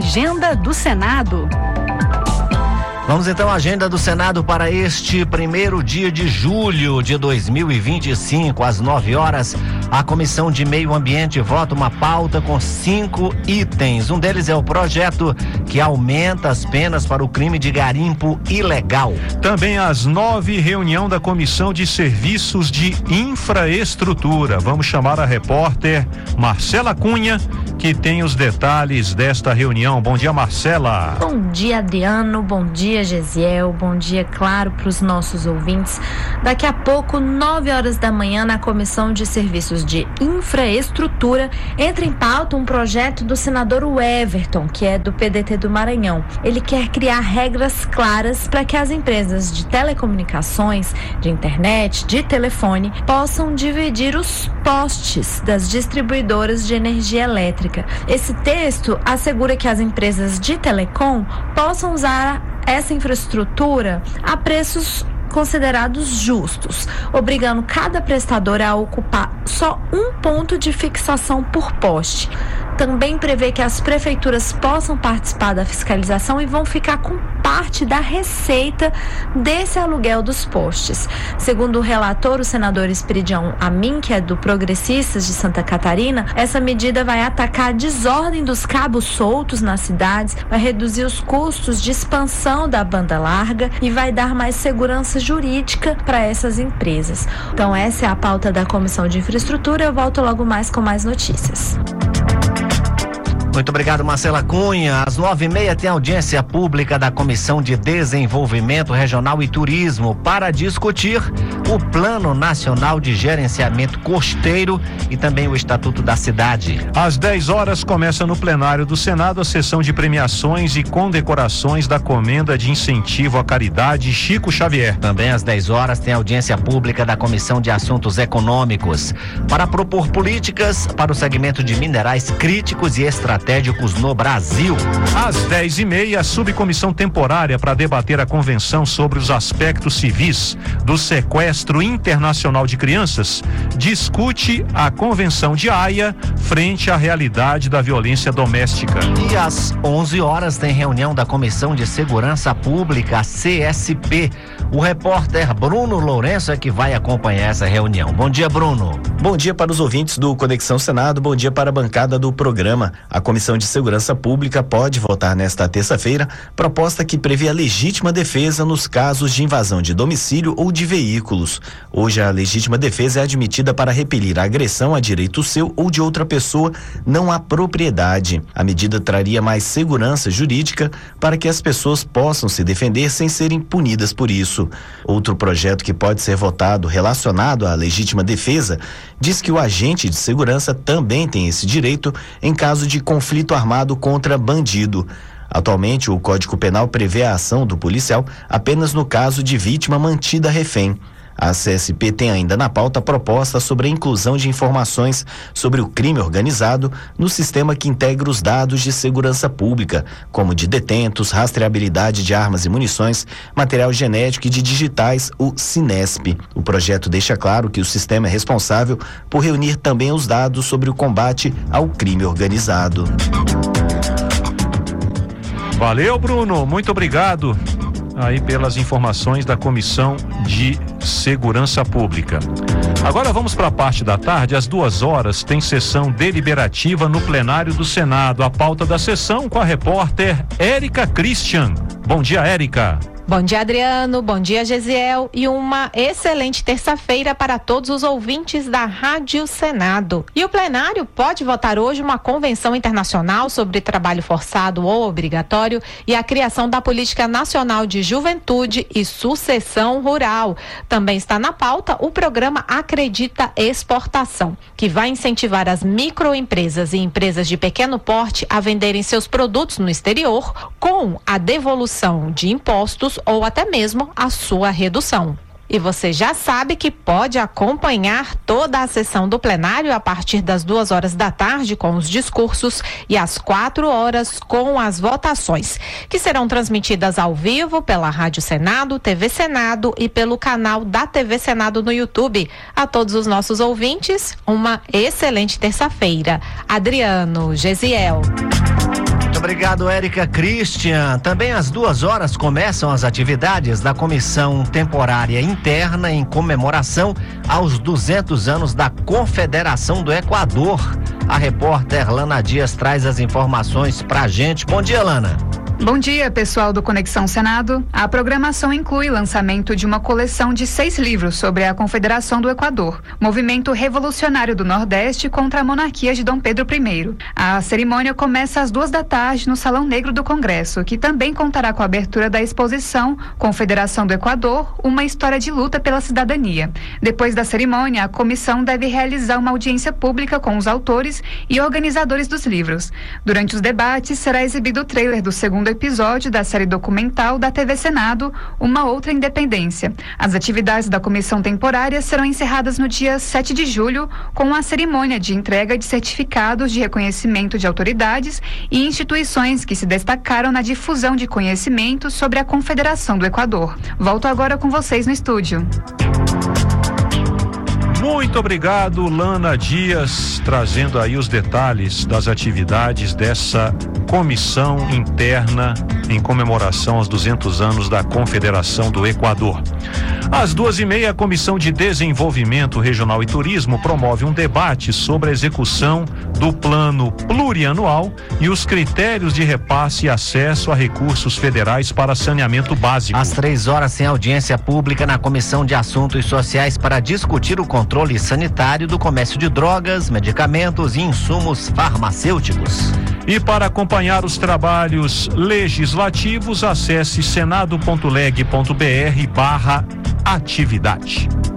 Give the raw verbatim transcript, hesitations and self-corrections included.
Agenda do Senado. Vamos então à agenda do Senado para este primeiro dia de julho de dois mil e vinte e cinco, às nove horas. A Comissão de Meio Ambiente vota uma pauta com cinco itens. Um deles é o projeto que aumenta as penas para o crime de garimpo ilegal. Também às nove, reunião da Comissão de Serviços de Infraestrutura. Vamos chamar a repórter Marcela Cunha, que tem os detalhes desta reunião. Bom dia, Marcela. Bom dia, Adriano. Bom dia, Gesiel. Bom dia, claro, para os nossos ouvintes. Daqui a pouco, nove horas da manhã, na Comissão de Serviços de Infraestrutura, entra em pauta um projeto do senador Everton, que é do P D T do Maranhão. Ele quer criar regras claras para que as empresas de telecomunicações, de internet, de telefone, possam dividir os postes das distribuidoras de energia elétrica. Esse texto assegura que as empresas de telecom possam usar essa infraestrutura a preços considerados justos, obrigando cada prestadora a ocupar só um ponto de fixação por poste. Também prevê que as prefeituras possam participar da fiscalização e vão ficar com parte da receita desse aluguel dos postes. Segundo o relator, o senador Esperidião Amin, que é do Progressistas de Santa Catarina, essa medida vai atacar a desordem dos cabos soltos nas cidades, vai reduzir os custos de expansão da banda larga e vai dar mais segurança jurídica para essas empresas. Então essa é a pauta da Comissão de Infraestrutura. Eu volto logo mais com mais notícias. Muito obrigado, Marcela Cunha. Às nove e meia tem audiência pública da Comissão de Desenvolvimento Regional e Turismo para discutir o Plano Nacional de Gerenciamento Costeiro e também o Estatuto da Cidade. Às dez horas começa no plenário do Senado a sessão de premiações e condecorações da Comenda de Incentivo à Caridade Chico Xavier. Também às dez horas tem audiência pública da Comissão de Assuntos Econômicos para propor políticas para o segmento de minerais críticos e estratégicos estratégicos no Brasil. Às dez e meia, a subcomissão temporária para debater a convenção sobre os aspectos civis do sequestro internacional de crianças discute a convenção de Haia frente à realidade da violência doméstica. E às onze horas tem reunião da Comissão de Segurança Pública, a C S P. O repórter Bruno Lourenço é que vai acompanhar essa reunião. Bom dia, Bruno. Bom dia para os ouvintes do Conexão Senado, bom dia para a bancada do programa. A Comissão de Segurança Pública pode votar nesta terça-feira proposta que prevê a legítima defesa nos casos de invasão de domicílio ou de veículos. Hoje a legítima defesa é admitida para repelir a agressão a direito seu ou de outra pessoa, não há propriedade. A medida traria mais segurança jurídica para que as pessoas possam se defender sem serem punidas por isso. Outro projeto que pode ser votado relacionado à legítima defesa diz que o agente de segurança também tem esse direito em caso de conflito armado contra bandido. Atualmente, o Código Penal prevê a ação do policial apenas no caso de vítima mantida refém. A C S P tem ainda na pauta proposta sobre a inclusão de informações sobre o crime organizado no sistema que integra os dados de segurança pública, como de detentos, rastreabilidade de armas e munições, material genético e de digitais, o Sinesp. O projeto deixa claro que o sistema é responsável por reunir também os dados sobre o combate ao crime organizado. Valeu, Bruno, muito obrigado aí pelas informações da Comissão de Segurança Pública. Agora vamos para a parte da tarde. Às duas horas tem sessão deliberativa no plenário do Senado. A pauta da sessão com a repórter Érica Christian. Bom dia, Érica. Bom dia, Adriano. Bom dia, Gesiel. E uma excelente terça-feira para todos os ouvintes da Rádio Senado. E o plenário pode votar hoje uma convenção internacional sobre trabalho forçado ou obrigatório e a criação da Política Nacional de Juventude e Sucessão Rural. Também está na pauta o programa Acredita Exportação, que vai incentivar as microempresas e empresas de pequeno porte a venderem seus produtos no exterior com a devolução de impostos ou até mesmo a sua redução. E você já sabe que pode acompanhar toda a sessão do plenário a partir das duas horas da tarde com os discursos e às quatro horas com as votações, que serão transmitidas ao vivo pela Rádio Senado, T V Senado e pelo canal da T V Senado no YouTube. A todos os nossos ouvintes, uma excelente terça-feira. Adriano, Gesiel. Muito obrigado, Érica Christian. Também às duas horas começam as atividades da Comissão Temporária Interna em comemoração aos duzentos anos da Confederação do Equador. A repórter Lana Dias traz as informações pra gente. Bom dia, Lana. Bom dia, pessoal do Conexão Senado. A programação inclui lançamento de uma coleção de seis livros sobre a Confederação do Equador, movimento revolucionário do Nordeste contra a monarquia de Dom Pedro I. A cerimônia começa às duas da tarde no Salão Negro do Congresso, que também contará com a abertura da exposição Confederação do Equador, uma história de luta pela cidadania. Depois da cerimônia, a comissão deve realizar uma audiência pública com os autores e organizadores dos livros. Durante os debates, será exibido o trailer do segundo episódio da série documental da T V Senado, Uma Outra Independência. As atividades da comissão temporária serão encerradas no dia sete de julho, com a cerimônia de entrega de certificados de reconhecimento de autoridades e instituições que se destacaram na difusão de conhecimento sobre a Confederação do Equador. Volto agora com vocês no estúdio. Muito obrigado, Lana Dias, trazendo aí os detalhes das atividades dessa comissão interna em comemoração aos duzentos anos da Confederação do Equador. Às duas e meia, a Comissão de Desenvolvimento Regional e Turismo promove um debate sobre a execução do Plano Plurianual e os critérios de repasse e acesso a recursos federais para saneamento básico. Às três horas, sem audiência pública na Comissão de Assuntos Sociais para discutir o controle sanitário do comércio de drogas, medicamentos e insumos farmacêuticos. E para acompanhar os trabalhos legislativos, acesse senado ponto leg ponto br barra atividade.